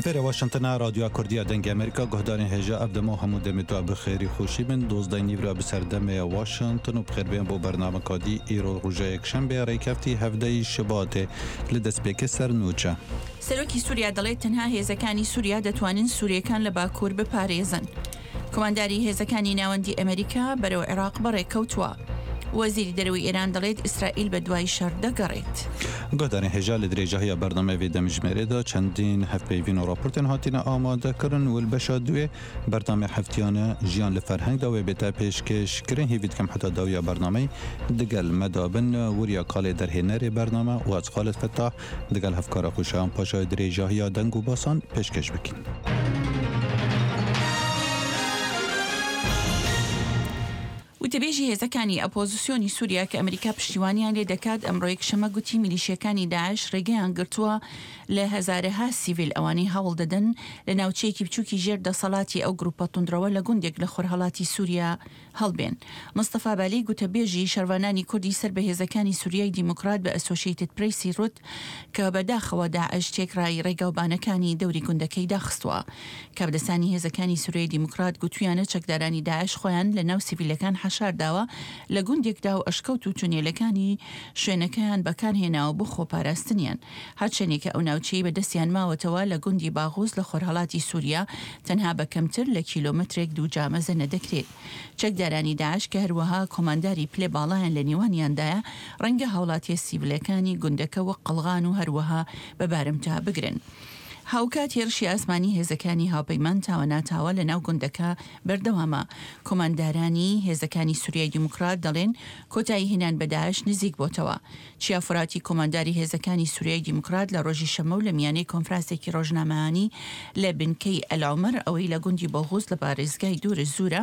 سپر واشنطن رادیو کردی دنگ امریکا گهدان هجا ابدما حمود متو بخیری خوشی من 12 نیورا بسردم واشنطن و بخیر بین بو برنامه کادی ایرو روزه یکشنبه ریکفتی 17 شباط لدس بکسر نوچه سەرۆکی سووریا دەڵێت تەنها هێزەکانی سووریا دەتوانن سووریەکان لە باکوور بپارێزن. کۆمانداری هێزەکانی ناوەندی ئەمریکا بەرەو عێراق بەڕێکەوتووە. وەزیری دەرەوەی ئێران دەڵێت ئیسرائیل بە دوای شەڕ دەگەڕێت. گهدان هجا لدرجه برنامه وی دمجمره دا چندین هفپیوین و راپورتن هاتین آماده کرن و البشا دوی برنامه هفتیانه جیان لفرهنگ دا و بیتا پیشکش کرن هیوید کم حتی داوی برنامه دگل مدابن وریا کال در هنر برنامه و از خالد فتح دگل هفکار خوشان پاشای درجه دنگ و باسان پیشکش بکن. وتبێژی هێزەکانی ئەپۆزیسیۆنی سووریا کە ئەمریکا پشتیوانیان لێ دەکات ئەمڕۆیەک شەمە گوتی میلیشیەکانی داعش ڕێگەیان گرتووە لە هەزارەها سیڤیل ئەوانەی هەوڵ دەدەن لە ناوچەیەکی بچووکی ژێر دەسەڵاتی ئەو گروپە توندرەوە لە گوندێک لە خۆرهەڵاتی سووریا هەڵبێن. مستەفا بالی گوتەبێژی شەروانانی کوردی سەر بە هێزەکانی سووریای دیموکرات بە ئەسۆشیێتد پرەیسی ڕوت کە بەداخەوە داعش تێکڕای ڕێگاوبانەکانی دەوری گوندەکەی داخستووە. کابدەسانی هێزەکانی سووریای دیموکرات گوتویانە چەکدارانی داعش خۆیان لە ناو سیڤیلەکان شارداوە لە گوندێکدا و ئەشکەوت و تونێلەکانی شوێنەکەیان بەکارهێناوە بۆ خۆپاراستنیان. هەرچەندێکە ئەو ناوچەی بەدەستیان ماوەتەوە لە گوندی باغوز لە خۆرهەڵاتی سووریا تەنها بە کەمتر لە کیلۆمەترێک دوو جامەزە نەدەکرێت. چەکدارانی داعش کە هەروەها کۆمانداری پلێ باڵایان لە نێوانیاندایە ڕەنگە هاوڵاتی سیڤیلەکانی گوندەکە وەک قەڵغان و هەروەها بە بارمتا بگرن. هاوکات هێرشی ئاسمانی هێزەکانی هاوپەیمان تاوە ناتاوە لە ناو گوندەکە بەردەوامە. کۆماندارانی هێزەکانی سووریای دیموکرات دەڵێن کۆتایی هێنان بە داعش نزیک بۆتەوە. چیافراتی کۆمانداری هێزەکانی سووریای دیموکرات لە ڕۆژی شەمە و لە میانەی کۆنفرانسێکی ڕۆژنامەیانی لە بنکەی ئەلاومەر ئەوەی لە گوندی بەغوز لە پارێزگای دوورە زوورە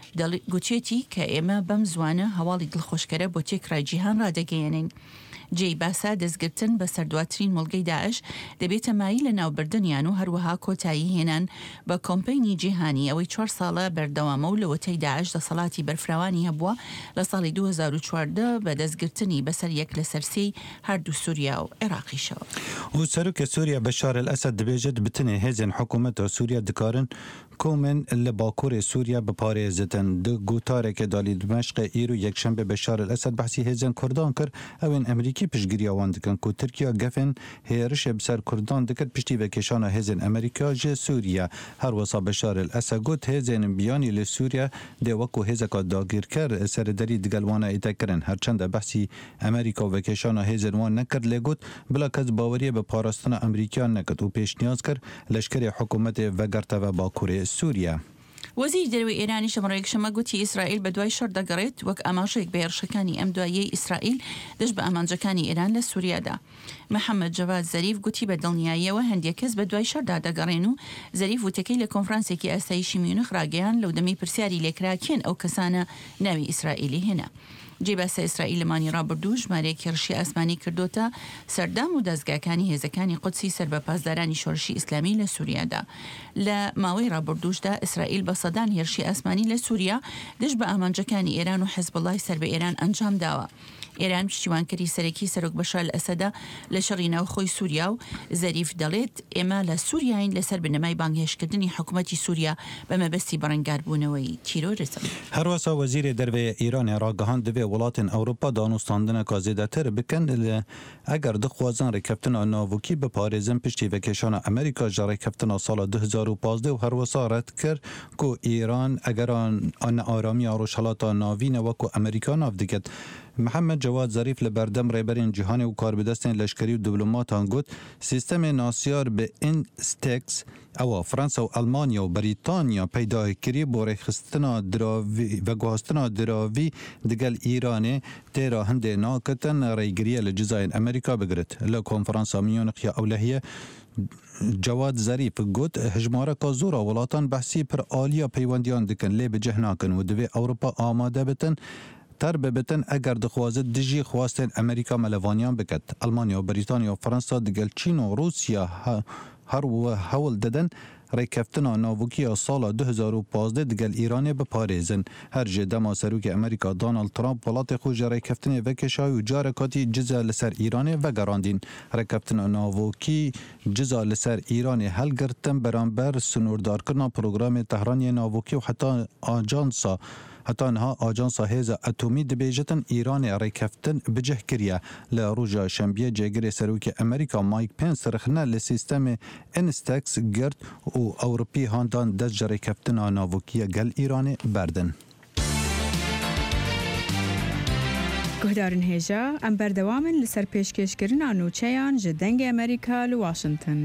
گوتێتی کە ئێمە بەم زوانە هەواڵی دڵخۆشکەرە بۆ تێکڕای جیهان ڕادەگەیەنین. جێی باسا دەستگرتن بە سەردواترین مڵگەی داعش دەبێتە مایی لە ناوبردنیان و هەروەها کۆتایی هێنان بە کۆمپەینی جیهانی ئەوەی 4 ساڵە بەردەوامە و لەوەتەی داعش دەسەڵاتی بەرفراوانی هەبووە لە ساڵی 2014 بە دەستگرتنی بەسەر یەک لە سەرسەی هەردوو سووریا و عێراقیشەوە. و سەرۆکە سووریا بەشار الئەسەد دەبێژێت بتنێ هێزن حکوومەتە سووریا دکارن کومن لە باکوورێ سووریا بپارێزتن گوتارێکە دالی دمەشق ئیرۆ یەکشەمبە بەشار الئەسەد بەحسی هێزن کوردان کرد ئەوێن ئەمریکی پشتگیریاوان دکن کو ترکیا گەفن هێرشێ بسەر کوردان دکرد پشتی بەکێشانە هێزن ئەمریکا ژێ سووریا هەروەسا بەشار الئەسەد گوت هێزن بیانی لە سووریا دێ وەکو هێزەکە داگیرکەر سەردەری دگەلوانە ئیتەکردن هەرچەندە بەحسی ئەمریکا و بەکێشانە هێزن وان نەکرد لێ گوت بلا کەس باوەریە بە پاراستنە ئەمریکا نەکرد و پێشنیاز کرد لەشکری حکوومەتێ وەگەرتەوە باکوورێ سووریا. وەزیری دەرەوەی ئێرانی شەمڕۆیەک شەمە گوتی ئیسرائیل بە دوای شەڕ دەگەڕێت وەک ئاماژەیەک بە هێرشەکانی ئەم دواییەی ئیسرائیل دەست بە ئامانجەکانی ئێران لە سووریادا. محەممەد جەواد زەریف گوتی بە دڵنیاییەوە هەندێک کەس بە دوای شەردا دەگەڕێن و زەریف وتەکەی لە کۆنفرانسێکی ئاسایشی میونخ ڕاگەیان لەو دەمەی پرسیاری لێکرا کێن ئەو کەسانە ناوی ئیسرائیلی هێنا. جێباسە ئیسرائیل لەمانی ڕابردوو ژمارەیەکی هێرشی ئاسمانی کردوتە سەردام و دەستگاکانی هێزەکانی قودسی سەر بە پاسدارانی شۆڕشی ئیسلامی لە سووریادا. لە ماوەی ڕابردووشدا ئیسرائیل بە سەدان هێرشی ئاسمانی لە سووریا دژ بە ئامانجەکانی ئێران و حیزبوڵای سەر بە ئێران ئەنجام داوە. ئێران پشتیوانکەری سەرەکی سەرۆک بەشار الئەسەدە لە شەڕی ناوخۆی سووریا و زەریف دەڵێت ئێمە لە سووریاین لەسەر بنەمای بانگهێشکردنی حکوومەتی سووریا بە مەبەستی بەڕەنگاربوونەوەی تیرۆریزم. هەروەسا وەزیری دەرەوەی ئیرانی ڕاگەهاند دەبێ وڵاتên ئەوروپا دانوستاندنەکە زێدەتر بکەن ئەگەر دخوازن ڕێککەوتنە ناوکی بپارێزن پشتی بەکێشانە ئەمریکا ژە ڕێککەوتنە ساڵە 2015 و هەروەسا ڕەت کرد کو ئیران ئەگەران ئارامی ڕۆژهەڵاتە ناوینە وەکو ئەمریکا ناو دەکەت. محەممەد جەواد زەریف لە بەردەم ڕێبەرین جیهانی و کاربدەستێن لەشکری و دیبلۆماتان گوت سیستەمێ ناسیار بە ئینستێکس ئەوە فەرەنسا و ئەلمانیا و بەریتانیا پەیداکردی بۆ ڕێکخستنە دراوی وەگوهاستنە دراوی دگەل ئیرانێ تێرا هەندێ ناکەتن ڕێگریە لە جزایên ئەمریکا بگرێت لە کۆنفرانسا میونخیا ئەولەهیە. جواد ظریف گوت هجمارەکە زۆرە وڵاتان بەحسی پر ئالیا پەیوەندیان دکن لێ بجه ناکن و دەبێ ئەوروپا ئامادە بتن تر ببتن ئەگەر دخوازت دژی خواستن ئەمریکا مەلەوانیان بکەت. ئەلمانیا و بریتانیا و فەرەنسا دگەل چین و رووسیا هەروە هەوڵ دەدەن ڕێککەفتنا ناوکیە ساڵا 2015 دگەل ئیرانێ بپارێزن هەرژێ دەما سەرۆکی ئەمریکا دۆناڵد ترامپ وڵاتی خۆی ڕێککەفتنێ vekêşayî û carekatî ciza li ser Îranê vegerandîn. Rêkeftina navokî ciza li ser Îranê helgirtin beramber sunûrdarkirina programê Tehranê navokî û heta ajansa heta niha ajansa hêza etomî dibêjitin Îranê rêkeftin bicih kiriye. Li roja şembiyê cêgirê serokê Amerîka Mike Pence rixne li sîstemê Instex girt û Ewropî handan dest ji rêkeftina navokî gel Îranê berdin. Guhdarên hêja em berdewamin li ser pêşkêşkirina nûçeyan ji dengê Amerîka li Washington.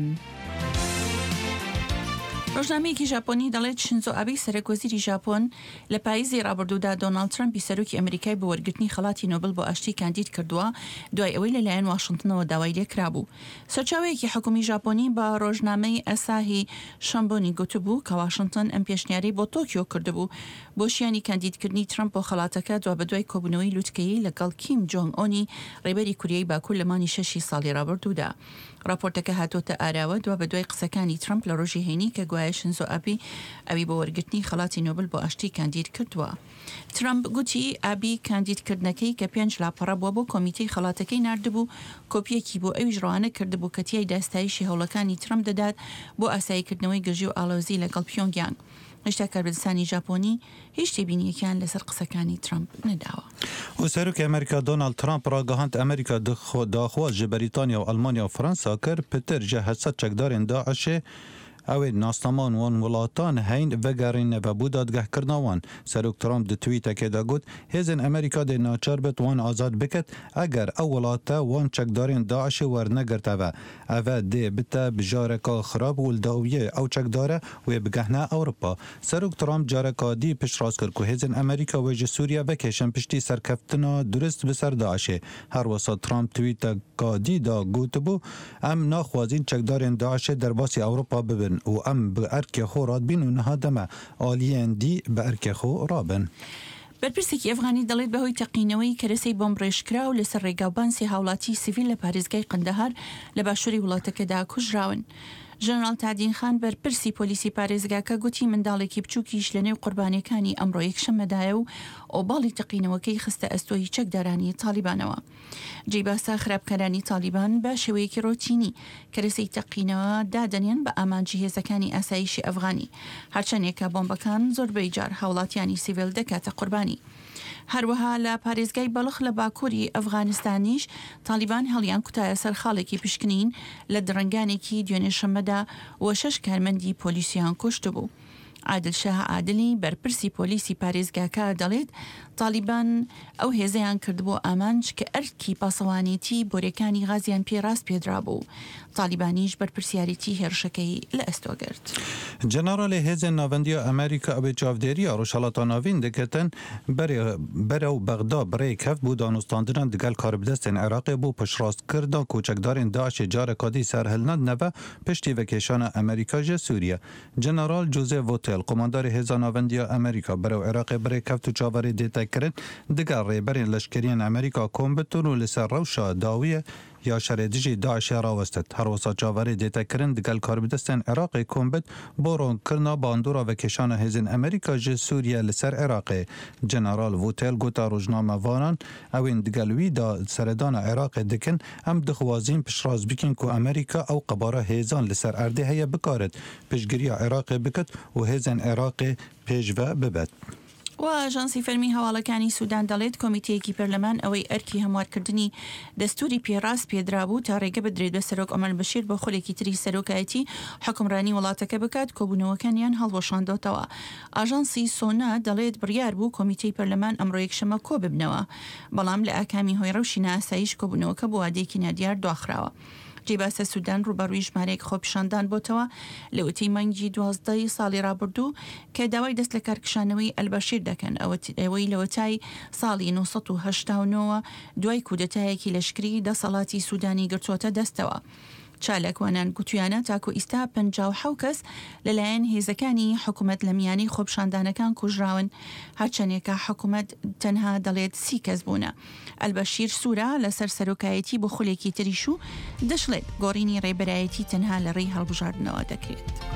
ڕۆژنامەیەکی ژاپۆنی دەڵێت شینزۆ ئابێ سەرۆکوەزیری ژاپۆن لە پاییزی ڕابردوودا دۆناڵد ترامپی سەرۆکی ئەمریکای بۆ وەرگرتنی خەڵاتی نۆبل بۆ ئاشتی کاندید کردووە دوای ئەوەی لەلایەن واشنگتنەوە داوای لێکرابوو. سەرچاوەیەکی حکومی ژاپۆنی بە ڕۆژنامەی ئەساهی شەمبۆنی گوتبوو کە واشنگتن ئەم پێشنیارەی بۆ تۆکیۆ کردبوو بۆ شیانی کاندیدکردنی ترامپ بۆ خەڵاتەکە دوا بەدوای کۆبوونەوەی لوتکەیی لەگەڵ کیم جۆنگ ئۆنی ڕێبەری کوریای باکوور لە مانی 6 ساڵی ڕابردوودا. راپۆرتەکە هاتۆتە ئاراوە دوا بەدوای قسەکانی ترامپ لە ڕۆژی هێنی کە گوایە شینزۆ ئابێ ئەوی بۆ وەرگرتنی خەڵاتی نۆبل بۆ ئاشتی کاندید کردووە. ترامپ گوتی ئابی کاندیدکردنەکەی کە 5 لاپەڕە بووە بۆ کۆمیتەی خەڵاتەکەی نردبوو کۆپیەکی بۆ ئەویش ڕوانە کردبوو کە تیای داستایشی هەوڵەکانی ترامپ دەدات بۆ ئاساییکردنەوەی گەژی و ئاڵۆزی لەگەڵ پیۆنگیانگ. هێشتا کاربدەستانی ژاپۆنی هیچ تێبینیەکیان لەسەر قسەکانی ترامپ نەداوە. و سەرۆکی ئەمریکا دۆناڵد ترامپ ڕاگەهاند ئەمریکا داخواز ji بەریتانیا و ئەلمانیا و فەرەنسا کرد پتر ji 700 çekdarên Daişê ew ê nastaman wan wilatan heyn vegerîne ve bû dadgehkirina wan. Serok Trump di twîtekê de got hêzên Amerîka dê naçar bit wan azad biket eger ew wilate wan çekdarên Daişê wernegirte ve ev dê bite bi jareka xirab û li dawiyê ew çekdare wê bigehne Ewropa. Serok Trump careka dî piştrast kir ku hêzên Amerîka wê ji Sûriya vekêşin piştî serkeftina durist bi ser Daişê. Her wisa Trump twîteka dî da gotibû em naxwazîn çekdarên Daişê derbasî Ewropa bibin û em bi erkê xwe radbîn û niha deme aliyên dî bi erkê xwe rabin. بەرپرسێکی ئەفغانی دەڵێت بەهۆی تەقینەوەی کەرەسەی بۆم ڕێژکرا و لەسەر ڕێگاوبانسی هاوڵاتی سیڤیل لە پارێزگای قەندەهار لە باشووری وڵاتەکەدا کوژراون. ژەنەرال تادین خان بەرپرسی پۆلیسی پارێزگاکە گوتی منداڵێکی بچووکیش لە نێو قوربانیەکانی ئەمڕۆ یەکشەممەدایە و ئۆباڵی تەقینەوەکەی خستە ئەستۆی چەکدارانی تالیبانەوە. جێباسا خراپکارانی تالیبان بە شێوەیەکی ڕۆتینی کەرەسەی تەقینەوە دادەنێن بە ئامانجی هێزەکانی ئاسایشی ئەفغانی هەرچەندێکە بۆمبەکان زۆربەی جار هاوڵاتیانی سیڤیل دەکاتە قوربانی. هەروەها لە پارێزگای بەڵخ لە باکووری ئەفغانستانیش تالیبان هەڵیان کوتایە سەر خاڵێکی پشکنین لە درنگانێکی دوێنێ شەمەدا و 6 کارمەندی پۆلیسیان کوشت بوو. عادل شاه عادلی بەرپرسی پۆلیسی پارێزگاکە دەڵێت تالیبان ئەو هێزەیان کردبوو ئامانج کە ئەرکی پاسەوانێتی بۆرەکانی غازیان پێڕاست پێدرا بوو. تالیبانیش بەرپرسیارەتی هێرشەکەی لە ئەستۆگرت. جەنەڕالی هێزên ناوەندیە ئەمریکا ئەوێ چاودێریە ڕۆژهەڵاتە ناوین دەکەتن بەرەو بەغدا برەیەک هەف بوو دانوستاندنان دگەل کاربدەستên Iraqê بۆ پشتڕاستکردن کۆچەکدارên Daişê careka dî serhilnan neve piştî vekêşana Amerîka ji Sûriye. Jeneral Joseph Votel komandarê hêza navendiya Amerîka bereu Iraqê birêk heft û çavarê dêtekirin diger rêberên leşkeriyên Amerîka kombitin û li ser rewşa dawiyê یا شەرێدژی داعشê rawestet. Her wisa çavarê dêtekirin digel karbidestên Iraqê kombit bo ronkirina bandora vekêşana hêzên Amerîka ji Sûriye li ser Iraqê. Jeneral Votel gota rojnamevanan ewên digel wî da seredana Iraqê dikin em dixwazîn piştrast bikin ku Amerîka ew qebara hêzan li ser erdê heye bikaret piştgiriya Iraqê bikit û hêzên Iraqê pêşve bibet. و ئاژانسی فەرمی هەواڵەکانی سوودان دەڵێت کۆمیتەیەکی پەرلەمان ئەوەی ئەرکی هەموارکردنی دەستوری پێڕاست پێدرابوو تا ڕێگە بدرێت بە سەرۆک ئەمەل بەشیر بە خولێکی تری سەرۆکایەتی حکومڕانی وڵاتەکە بکات کۆبوونەوەکانیان هەڵوەشاندۆتەوە. ئاژانسی سۆنا دەڵێت بڕیار بوو کۆمیتەی پەرلەمان ئەمڕۆ یەکشەمە کۆ ببنەوە بەڵام لە ئاکامی هۆی ڕەوشی ناسایش کۆبوونەوەکە بۆ وادەیەکی نادیار دواخراوە. جێباسە سوودان ڕوبەڕووی ژمارەیەک خۆپیشاندان بۆتەوە لە وتی مانگی 12 ساڵی ڕابردوو کە داوای دەست لە کارکشانەوەی ئەلبەشیر دەکەن ئەوەی لەوەتای ساڵی 1989 دوای کودەتایەکی لەشکری دەسەڵاتی سوودانی گرتوۆتە دەستەوە. چالکوانان گوتویانە تاکو ئیستا 57 کەس لەلایەن هێزەکانی حکوومەت لە میانی خۆپشاندانەکان کوژراون هەرچەندێکە حکوومەت تەنها دەڵێت 30 کەس بوونە. ئەلبەشیر سوورە لەسەر سەرۆکایەتی بۆ خولێکی تریش و دەشڵێت گۆڕینی ڕێبەرایەتی تەنها لە ڕێی هەڵبژاردنەوە دەکرێت.